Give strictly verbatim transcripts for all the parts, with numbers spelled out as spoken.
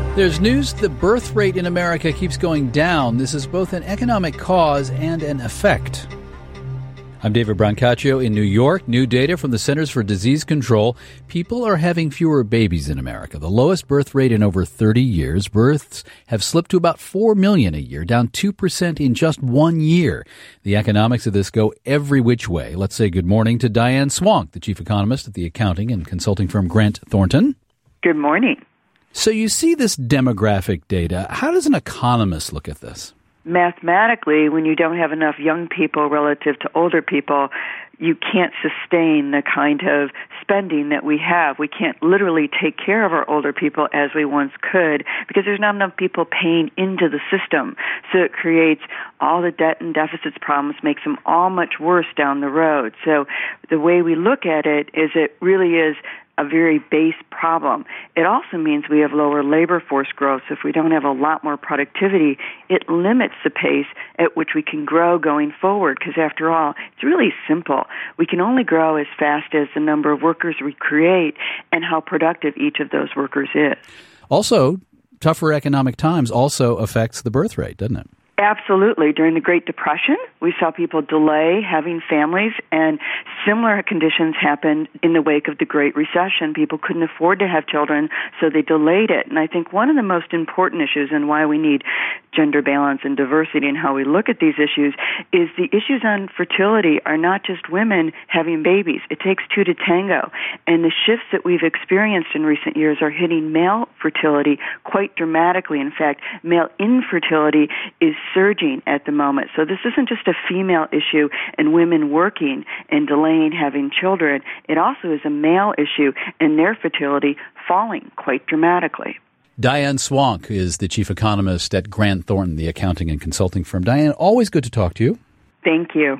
There's news the birth rate in America keeps going down. This is both an economic cause and an effect. I'm David Brancaccio in New York. New data from the Centers for Disease Control. People are having fewer babies in America. The lowest birth rate in over thirty years. Births have slipped to about four million a year, down two percent in just one year. The economics of this go every which way. Let's say good morning to Diane Swank, the chief economist at the accounting and consulting firm Grant Thornton. Good morning. So you see this demographic data. How does an economist look at this? Mathematically, when you don't have enough young people relative to older people, you can't sustain the kind of spending that we have. We can't literally take care of our older people as we once could because there's not enough people paying into the system. So it creates all the debt and deficits problems, makes them all much worse down the road. So the way we look at it is it really is a very base problem. It also means we have lower labor force growth. So if we don't have a lot more productivity, it limits the pace at which we can grow going forward. Because after all, it's really simple. We can only grow as fast as the number of workers we create and how productive each of those workers is. Also, tougher economic times also affects the birth rate, doesn't it? Absolutely. During the Great Depression, we saw people delay having families, and similar conditions happened in the wake of the Great Recession. People couldn't afford to have children, so they delayed it. And I think one of the most important issues and why we need gender balance and diversity in how we look at these issues is the issues on fertility are not just women having babies. It takes two to tango. And the shifts that we've experienced in recent years are hitting male fertility quite dramatically. In fact, male infertility is surging at the moment. So this isn't just a female issue and women working and delaying having children. It also is a male issue and their fertility falling quite dramatically. Diane Swank is the chief economist at Grant Thornton, the accounting and consulting firm. Diane, always good to talk to you. Thank you.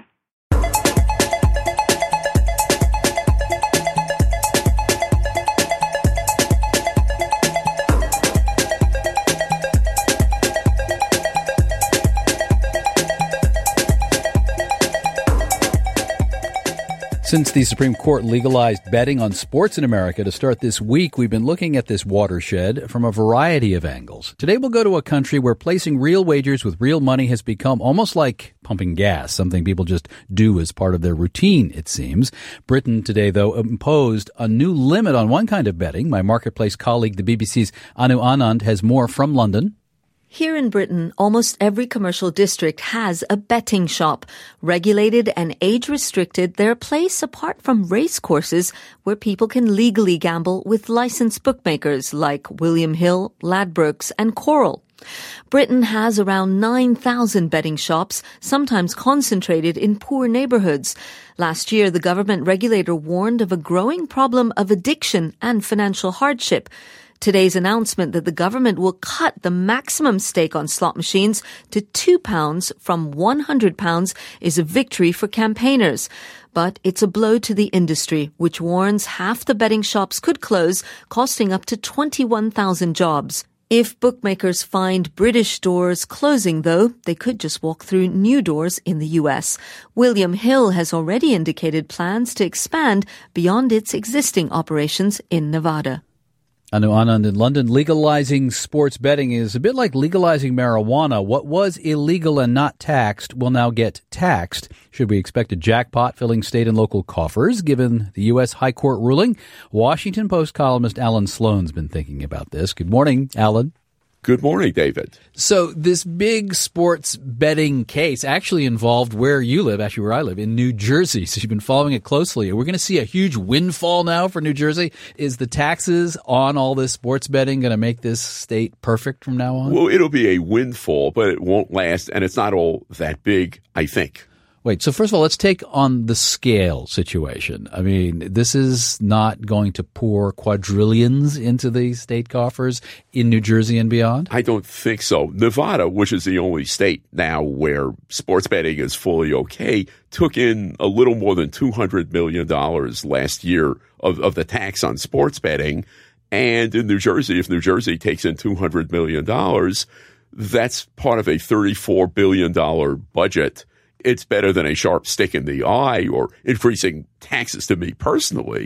Since the Supreme Court legalized betting on sports in America to start this week, we've been looking at this watershed from a variety of angles. Today we'll go to a country where placing real wagers with real money has become almost like pumping gas, something people just do as part of their routine, it seems. Britain today, though, imposed a new limit on one kind of betting. My Marketplace colleague, the B B C's Anu Anand, has more from London. Here in Britain, almost every commercial district has a betting shop. Regulated and age-restricted, they're a place apart from race courses where people can legally gamble with licensed bookmakers like William Hill, Ladbrokes, and Coral. Britain has around nine thousand betting shops, sometimes concentrated in poor neighborhoods. Last year, the government regulator warned of a growing problem of addiction and financial hardship. Today's announcement that the government will cut the maximum stake on slot machines to two pounds from one hundred pounds is a victory for campaigners. But it's a blow to the industry, which warns half the betting shops could close, costing up to twenty-one thousand jobs. If bookmakers find British stores closing, though, they could just walk through new doors in the U S. William Hill has already indicated plans to expand beyond its existing operations in Nevada. Anu Anand in London. Legalizing sports betting is a bit like legalizing marijuana. What was illegal and not taxed will now get taxed. Should we expect a jackpot filling state and local coffers, given the U S High Court ruling? Washington Post columnist Alan Sloan's been thinking about this. Good morning, Alan. Good morning, David. So this big sports betting case actually involved where you live, actually where I live, in New Jersey. So you've been following it closely. We're going to see a huge windfall now for New Jersey. Is the taxes on all this sports betting going to make this state perfect from now on? Well, it'll be a windfall, but it won't last, and it's not all that big, I think. Wait, so first of all, let's take on the scale situation. I mean, this is not going to pour quadrillions into the state coffers in New Jersey and beyond? I don't think so. Nevada, which is the only state now where sports betting is fully okay, took in a little more than two hundred million dollars last year of, of the tax on sports betting. And in New Jersey, if New Jersey takes in two hundred million dollars, that's part of a thirty-four billion dollars budget. It's better than a sharp stick in the eye or increasing taxes to me personally,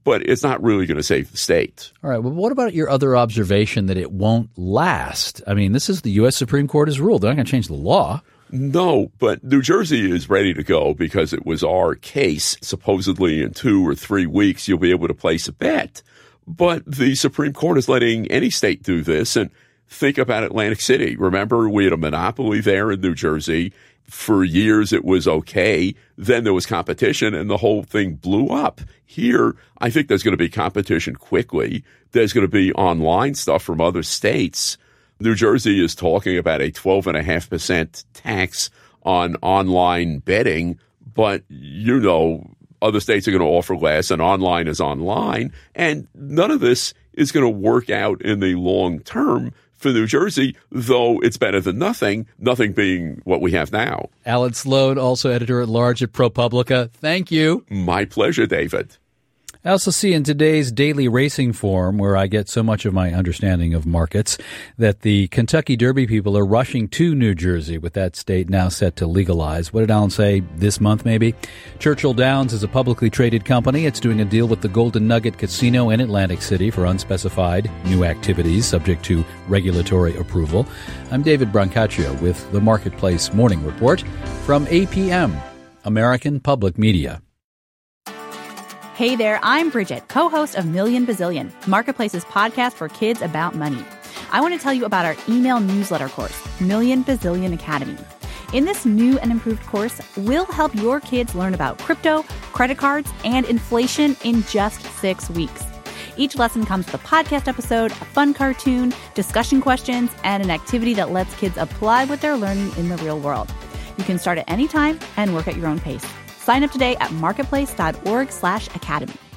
but it's not really going to save the state. All right. Well, what about your other observation that it won't last? I mean, this is the U S Supreme Court has ruled. They're not going to change the law. No, but New Jersey is ready to go because it was our case. Supposedly in two or three weeks, you'll be able to place a bet. But the Supreme Court is letting any state do this. And think about Atlantic City. Remember, we had a monopoly there in New Jersey. For years, it was okay. Then there was competition, and the whole thing blew up. Here, I think there's going to be competition quickly. There's going to be online stuff from other states. New Jersey is talking about a twelve point five percent tax on online betting, but, you know, other states are going to offer less, and online is online. And none of this is going to work out in the long term for New Jersey, though it's better than nothing, nothing being what we have now. Alan Sloan, also editor-at-large at ProPublica. Thank you. My pleasure, David. I also see in today's Daily Racing Forum, where I get so much of my understanding of markets, that the Kentucky Derby people are rushing to New Jersey with that state now set to legalize. What did Alan say? This month, maybe? Churchill Downs is a publicly traded company. It's doing a deal with the Golden Nugget Casino in Atlantic City for unspecified new activities subject to regulatory approval. I'm David Brancaccio with the Marketplace Morning Report from A P M, American Public Media. Hey there, I'm Bridget, co-host of Million Bazillion, Marketplace's podcast for kids about money. I want to tell you about our email newsletter course, Million Bazillion Academy. In this new and improved course, we'll help your kids learn about crypto, credit cards, and inflation in just six weeks. Each lesson comes with a podcast episode, a fun cartoon, discussion questions, and an activity that lets kids apply what they're learning in the real world. You can start at any time and work at your own pace. Sign up today at marketplace.org slash academy.